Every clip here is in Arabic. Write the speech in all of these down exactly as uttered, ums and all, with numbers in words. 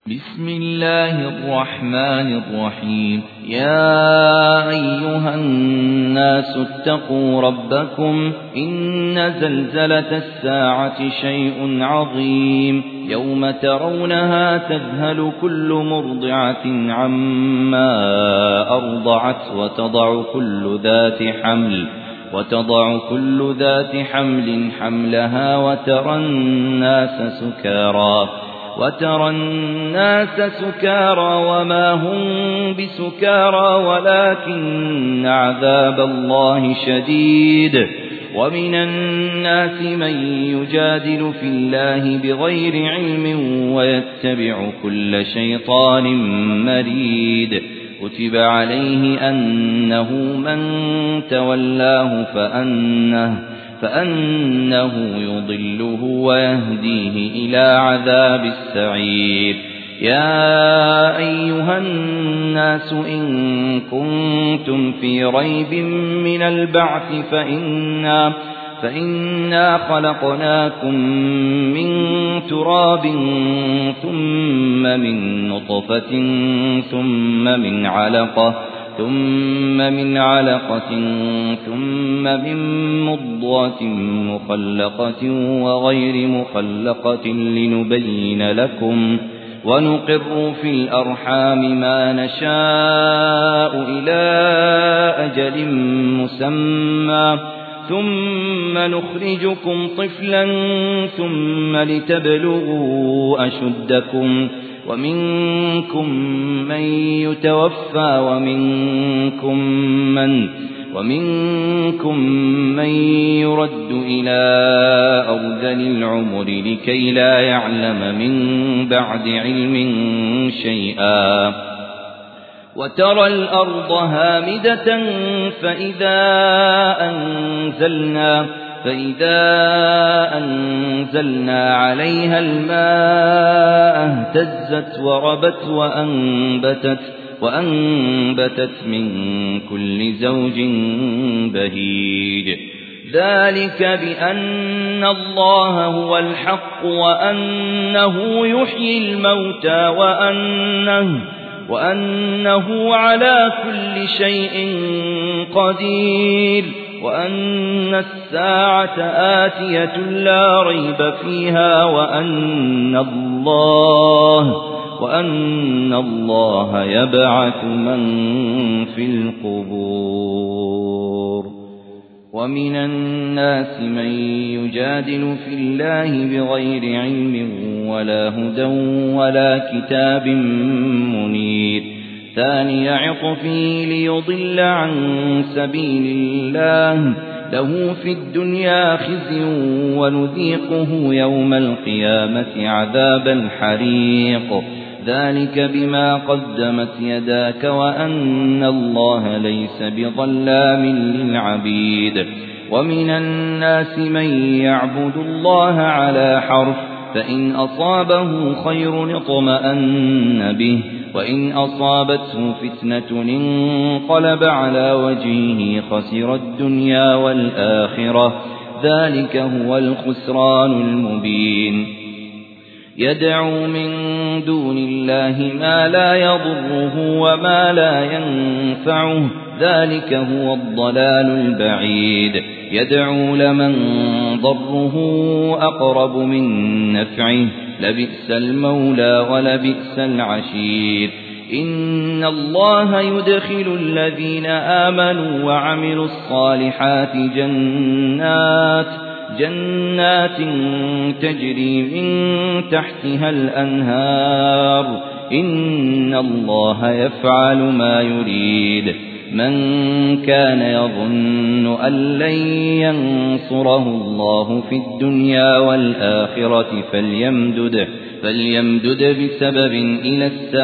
بسم الله الرحمن الرحيم. يا أيها الناس اتقوا ربكم إن زلزلة الساعة شيء عظيم يوم ترونها تذهل كل مرضعة عما أرضعت وتضع كل ذات حمل وتضع كل ذات حمل حملها وترى الناس سكارى وترى الناس سكارى وما هم بسكارى ولكن عذاب الله شديد. ومن الناس من يجادل في الله بغير علم ويتبع كل شيطان مريد. كتب عليه أنه من تولاه فأنه فأنه يضله ويهديه إلى عذاب السعير. يا أيها الناس إن كنتم في ريب من البعث فإنا, فإنا خلقناكم من تراب ثم من نطفة ثم من علقة ثم من علقة ثم من مضغة مخلقة وغير مخلقة لنبين لكم ونقر في الأرحام ما نشاء إلى أجل مسمى ثم نخرجكم طفلا ثم لتبلغوا أشدكم ومنكم من يتوفى ومنكم من ومنكم من يرد إلى أرذل العمر لكي لا يعلم من بعد علم شيئا. وترى الأرض هامدة فإذا أنزلنا فإذا أنزلنا عليها الماء اهتزت وربت وأنبتت وأنبتت من كل زوج بهيج. ذلك بأن الله هو الحق وأنه يحيي الموتى وأنه وأنه على كل شيء قدير وأن الساعة آتية لا ريب فيها وأن الله وأن الله يبعث من في القبور. ومن الناس من يجادل في الله بغير علم ولا هدى ولا كتاب منير. ثاني عطفه ليضل عن سبيل الله له في الدنيا خزي ونذيقه يوم القيامة عذاب الحريق. ذلك بما قدمت يداك وأن الله ليس بظلام للعبيد. ومن الناس من يعبد الله على حرف فإن أصابه خير اطمأن به وإن أصابته فتنة انقلب على وجهه خسر الدنيا والآخرة. ذلك هو الخسران المبين. يدعو من دون الله ما لا يضره وما لا ينفعه ذلك هو الضلال البعيد. يدعو لمن ضره أقرب من نفعه لبئس المولى ولبئس العشير. إن الله يدخل الذين آمنوا وعملوا الصالحات جنات جنات تجري من تحتها الأنهار. إن الله يفعل ما يريد. من كان يظن أن لن ينصره الله في الدنيا والآخرة فليمدد فليمدد بسبب إلى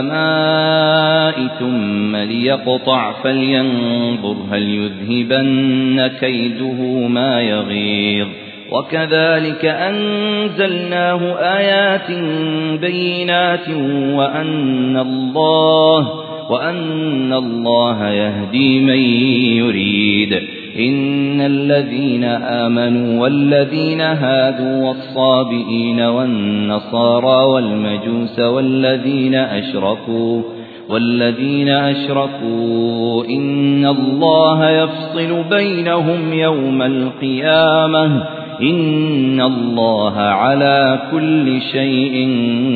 السماء ثم ليقطع فلينظر هل يذهبن كيده ما يغيظ. وكذلك أنزلناه آيات بينات وأن الله وأن الله يهدي من يريد. إن الذين آمنوا والذين هادوا والصابئين والنصارى والمجوس والذين أشركوا والذين أشركوا إن الله يفصل بينهم يوم القيامة إن الله على كل شيء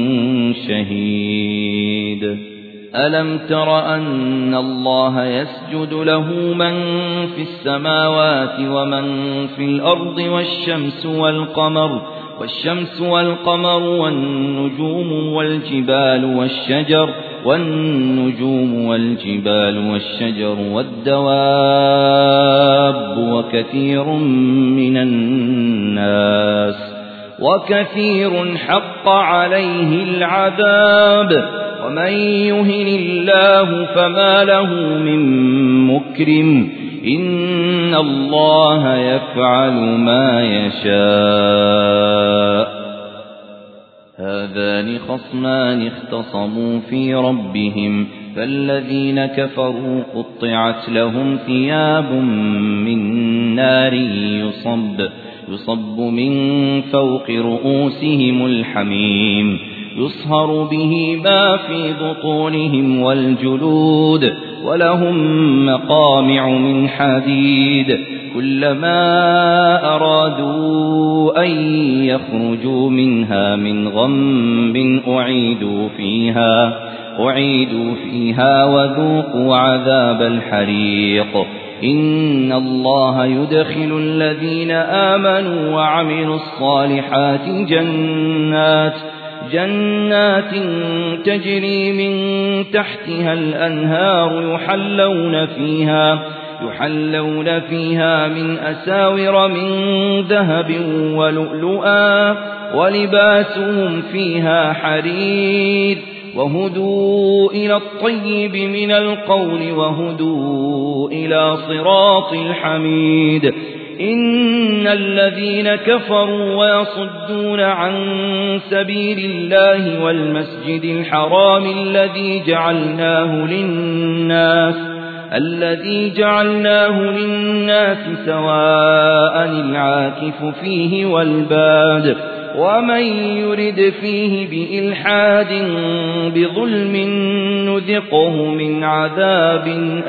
شهيد ألم تر أن الله يسجد له من في السماوات ومن في الأرض والشمس والقمر والشمس والقمر والنجوم والجبال والشجر والنجوم والجبال والشجر والدواب وكثير من الناس وكثير حق عليه العذاب ومن يهن الله فما له من مكرم إن الله يفعل ما يشاء هذان خصمان اختصموا في ربهم فالذين كفروا قطعت لهم ثياب من نار يصب يصب من فوق رؤوسهم الحميم يصهر به ما في بطونهم والجلود ولهم مقامع من حديد كلما أرادوا أن يخرجوا منها من غم أعيدوا فيها أعيدوا فيها وذوقوا عذاب الحريق إن الله يدخل الذين آمنوا وعملوا الصالحات جنات جنات تجري من تحتها الأنهار يحلون فيها يحلون فيها من أساور من ذهب ولؤلؤا ولباسهم فيها حرير وهدوا إلى الطيب من القول وهدوا إلى صراط الحميد إن الذين كفروا ويصدون عن سبيل الله والمسجد الحرام الذي جعلناه للناس الذي جعلناه للناس سواء العاكف فيه والباد ومن يرد فيه بإلحاد بظلم نذقه من عذاب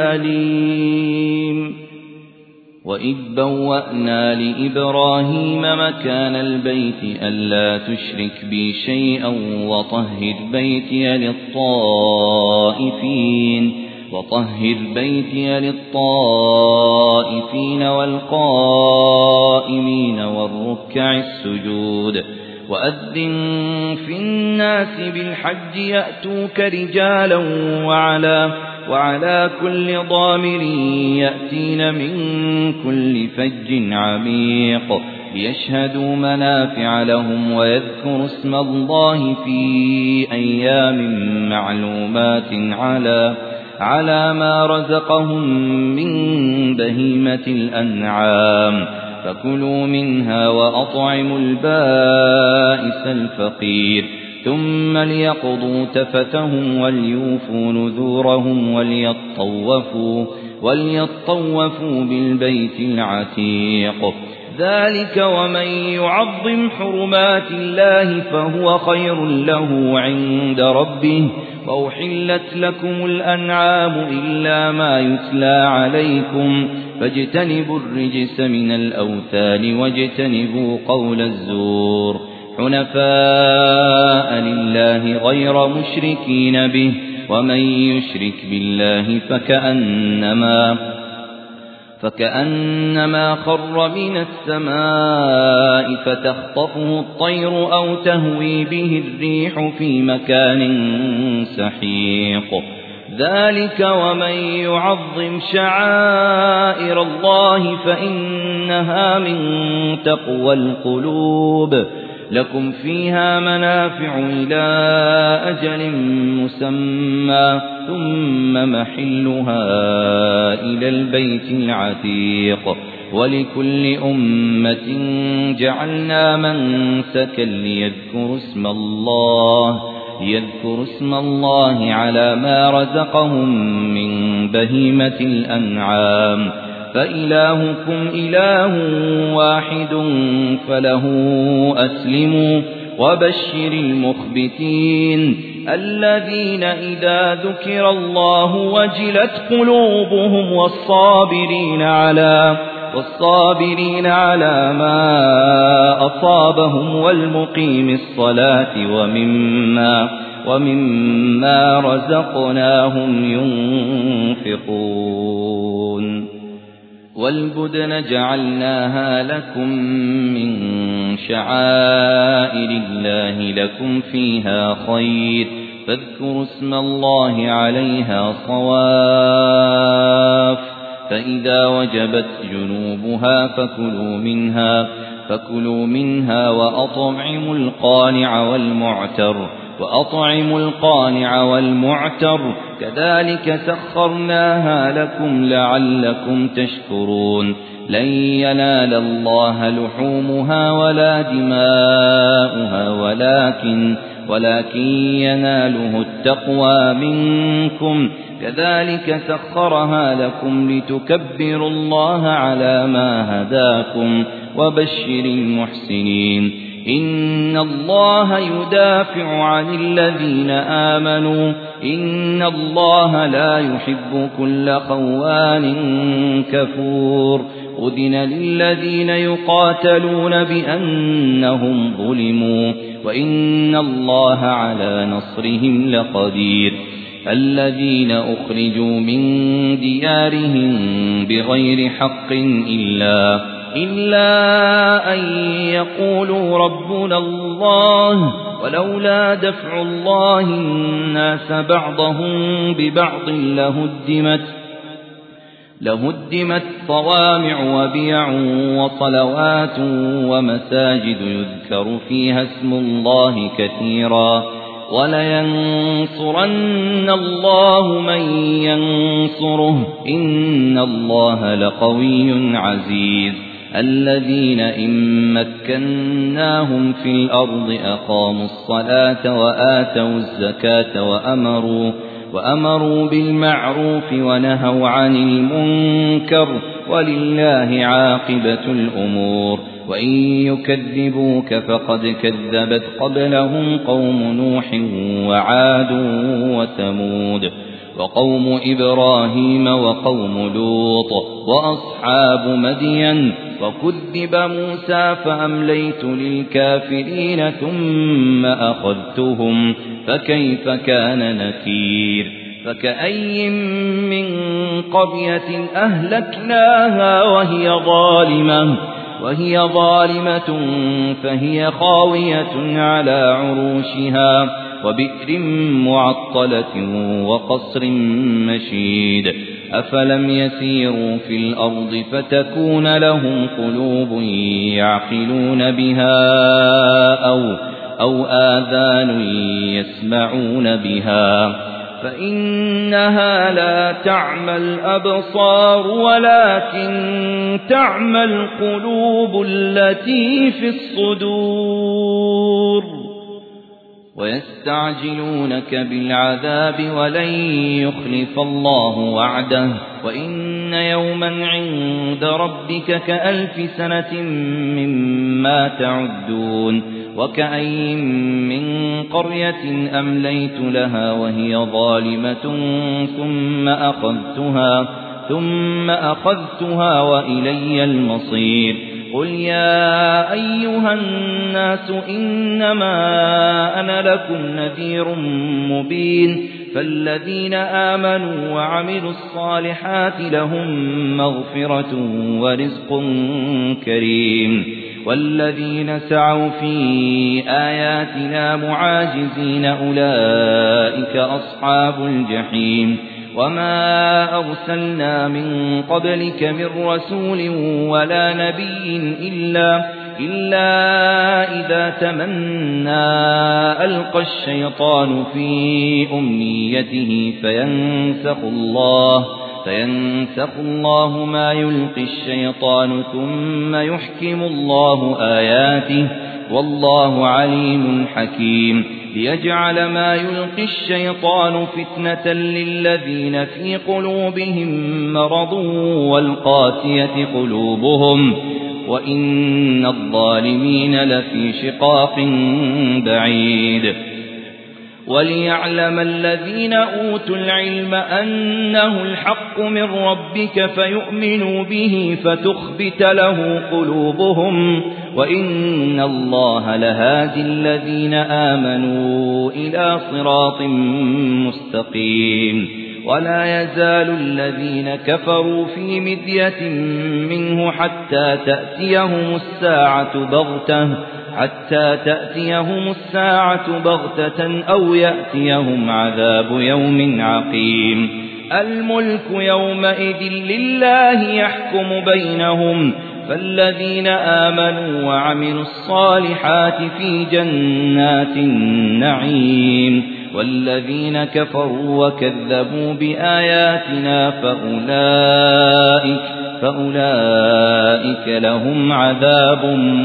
أليم وإذ بوأنا لإبراهيم مكان البيت ألا تشرك بي شيئا وطهر بيتي للطائفين وطهر بيتي للطائفين والقائمين والركع السجود وأذن في الناس بالحج يأتوك رجالا وعلى وعلى كل ضامر يأتين من كل فج عميق ليشهدوا منافع لهم ويذكروا اسم الله في أيام معلومات على على ما رزقهم من بهيمة الأنعام فكلوا منها وأطعموا البائس الفقير ثم ليقضوا تفتهم وليوفوا نذورهم وليطوفوا وليطوفوا بالبيت العتيق ذلك ومن يعظم حرمات الله فهو خير له عند ربه وأحلت لكم الأنعام إلا ما يتلى عليكم فاجتنبوا الرجس من الأوثان واجتنبوا قول الزور حنفاء لله غير مشركين به ومن يشرك بالله فكأنما فكأنما خر من السماء فتخطفه الطير أو تهوي به الريح في مكان سحيق ذلك ومن يعظم شعائر الله فإنها من تقوى القلوب لكم فيها منافع إلى أجل مسمى ثم محلها إلى البيت العتيق ولكل أمة جعلنا منسكا ليذكروا اسم الله ليذكروا اسم الله على ما رزقهم من بهيمة الأنعام فإلهكم إله واحد فله أسلموا وبشر المخبتين الذين إذا ذكر الله وجلت قلوبهم والصابرين على والصابرين على ما أصابهم والمقيم الصلاة ومما ومما رزقناهم ينفقون والبدن جعلناها لكم من شعائر الله لكم فيها خير فاذكروا اسم الله عليها صواف فإذا وجبت جنوبها فكلوا منها فكلوا منها وأطعموا القانع والمعتر وأطعموا القانع والمعتر كذلك سخرناها لكم لعلكم تشكرون لن ينال الله لحومها ولا دماؤها ولكن ولكن يناله التقوى منكم كذلك سخرها لكم لتكبروا الله على ما هداكم وبشر المحسنين إن الله يدافع عن الذين آمنوا إن الله لا يحب كل خوان كفور أذن للذين يقاتلون بأنهم ظلموا وإن الله على نصرهم لقدير الذين أخرجوا من ديارهم بغير حق إلا إلا أن يقولوا ربنا الله ولولا دفع الله الناس بعضهم ببعض لهدمت لهدمت صوامع وبيع وصلوات ومساجد يذكر فيها اسم الله كثيرا ولينصرن الله من ينصره إن الله لقوي عزيز الذين إن مكناهم في الأرض أقاموا الصلاة وآتوا الزكاة وأمروا وأمروا بالمعروف ونهوا عن المنكر ولله عاقبة الأمور وإن يكذبوك فقد كذبت قبلهم قوم نوح وعاد وثمود وقوم إبراهيم وقوم لوط وأصحاب مدين وكذب موسى فأمليت للكافرين ثم أخذتهم فكيف كان نكير فكأي من قرية أهلكناها وهي ظالمة وهي ظالمة فهي خاوية على عروشها وبئر معطلة وقصر مشيد أفلم يسيروا في الأرض فتكون لهم قلوب يعقلون بها أو, أو آذان يسمعون بها فإنها لا تعمى الأبصار ولكن تعمى القلوب التي في الصدور ويستعجلونك بالعذاب ولن يخلف الله وعده وإن يوما عند ربك كألف سنة مما تعدون وكأي من قرية أمليت لها وهي ظالمة ثم أخذتها ثم أخذتها وإلي المصير قل يا أيها الناس إنما أنا لكم نذير مبين فالذين آمنوا وعملوا الصالحات لهم مغفرة ورزق كريم والذين سعوا في آياتنا معاجزين أولئك أصحاب الجحيم وما أرسلنا من قبلك من رسول ولا نبي إلا, إلا إذا تمنى ألقى الشيطان في أمنيته فينسخ الله فينسخ الله ما يلقي الشيطان ثم يحكم الله آياته والله عليم حكيم ليجعل ما يلقي الشيطان فتنة للذين في قلوبهم مرض والقاسية قلوبهم وإن الظالمين لفي شقاق بعيد وليعلم الذين أوتوا العلم أنه الحق من ربك فيؤمنوا به فتخبت له قلوبهم وإن الله لهادي الذين آمنوا إلى صراط مستقيم ولا يزال الذين كفروا في مذية منه حتى تأتيهم الساعة بغتة حتى تأتيهم الساعة بغتة أو يأتيهم عذاب يوم عقيم الملك يومئذ لله يحكم بينهم فالذين آمنوا وعملوا الصالحات في جنات النعيم والذين كفروا وكذبوا بآياتنا فأولئك فأولئك لهم عذاب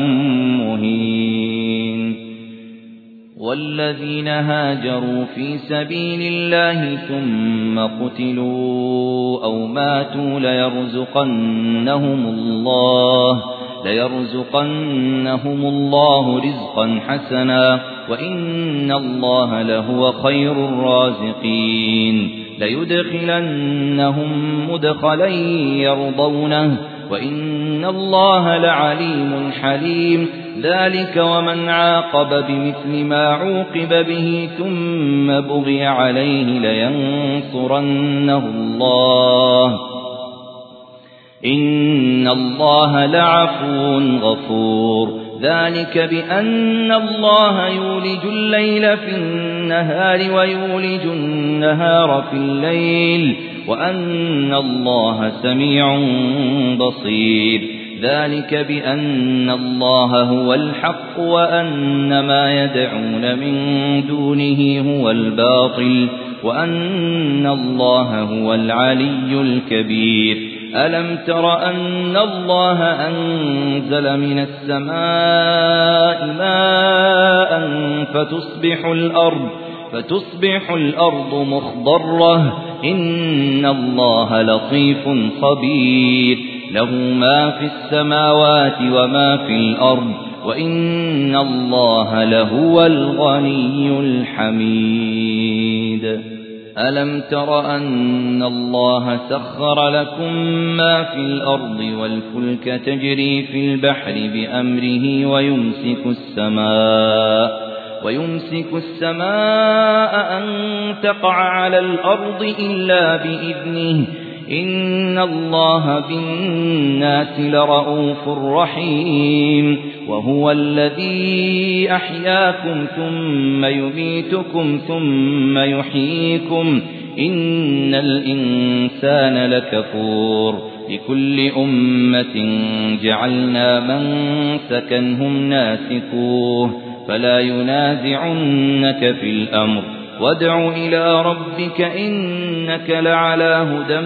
مهين والذين هاجروا في سبيل الله ثم قتلوا أو ماتوا ليرزقنهم الله ليرزقنهم الله رزقا حسنا وإن الله لهو خير الرازقين ليدخلنهم مدخلا يرضونه وإن الله لعليم حليم ذلك ومن عاقب بمثل ما عوقب به ثم بغي عليه لينصرنه الله إن الله لعفو غفور ذلك بأن الله يولج الليل في النهار ويولج النهار في الليل وأن الله سميع بصير ذلك بأن الله هو الحق وأن ما يدعون من دونه هو الباطل وأن الله هو العلي الكبير ألم تر أن الله أنزل من السماء ماء فتصبح الأرض فتصبح الأرض مخضرة إن الله لطيف خبير له ما في السماوات وما في الأرض وإن الله لهو الغني الحميد ألم تر أن الله سخر لكم ما في الأرض والفلك تجري في البحر بأمره ويمسك السماء ويمسك السماء أن تقع على الأرض إلا بإذنه إن الله بالناس لرؤوف رحيم وهو الذي أحياكم ثم يميتكم ثم يحييكم إن الإنسان لكفور لكل أمة جعلنا من سكنهم ناسكوه فلا ينازعنك في الأمر وادع إلى ربك إنك لعلى هدى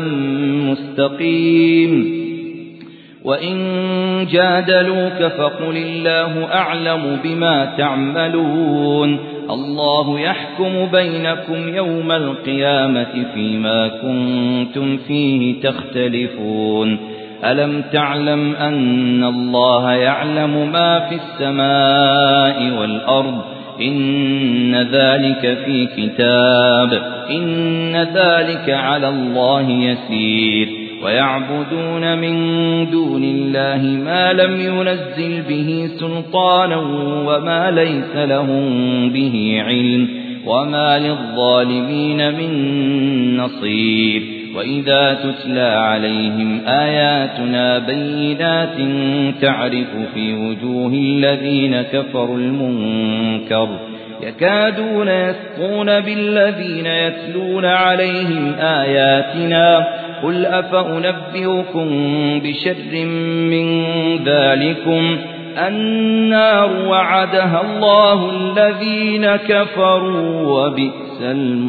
مستقيم وإن جادلوك فقل الله أعلم بما تعملون الله يحكم بينكم يوم القيامة فيما كنتم فيه تختلفون ألم تعلم أن الله يعلم ما في السماء والأرض إن ذلك في كتاب إن ذلك على الله يسير ويعبدون من دون الله ما لم ينزل به سلطانا وما ليس لهم به علم وما للظالمين من نصير وإذا تتلى عليهم آياتنا بينات تعرف في وجوه الذين كفروا المنكر يكادون يسقون بالذين يتلون عليهم آياتنا قل أفأنبئكم بشر من ذلكم النار وعدها الله الذين كفروا وبئس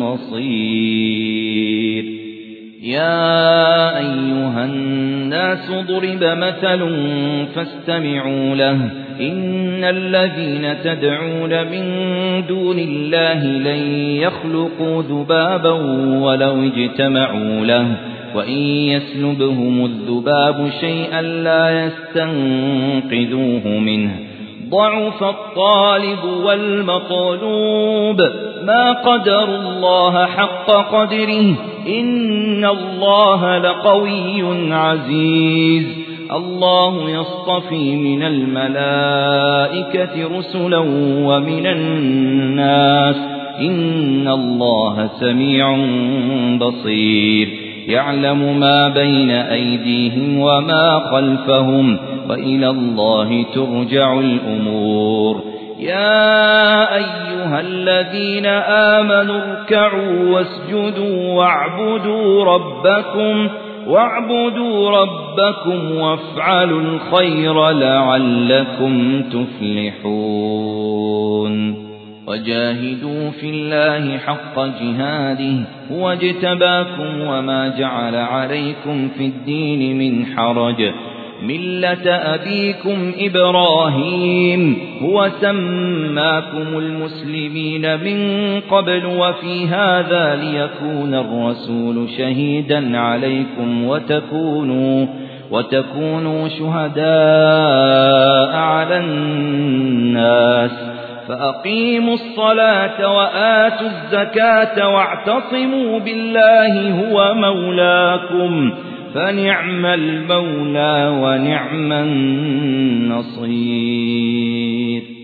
المصير يا أيها الناس ضرب مثل فاستمعوا له إن الذين تدعون من دون الله لن يخلقوا ذبابا ولو اجتمعوا له وإن يسلبهم الذباب شيئا لا يستنقذوه منه ضعف الطالب والمطلوب ما قدر الله حق قدره إن الله لقوي عزيز الله يصطفي من الملائكة رسلا ومن الناس إن الله سميع بصير يعلم ما بين أيديهم وما خلفهم وإلى الله ترجع الأمور يا أيها الذين آمنوا اركعوا واسجدوا واعبدوا ربكم واعبدوا ربكم وافعلوا الخير لعلكم تفلحون وجاهدوا في الله حق جهاده هو اجتباكم وما جعل عليكم في الدين من حرج ملة أبيكم إبراهيم هو سماكم المسلمين من قبل وفي هذا ليكون الرسول شهيدا عليكم وتكونوا وتكونوا شهداء على الناس فأقيموا الصلاة وآتوا الزكاة واعتصموا بالله هو مولاكم فنعم المولى ونعم النصير.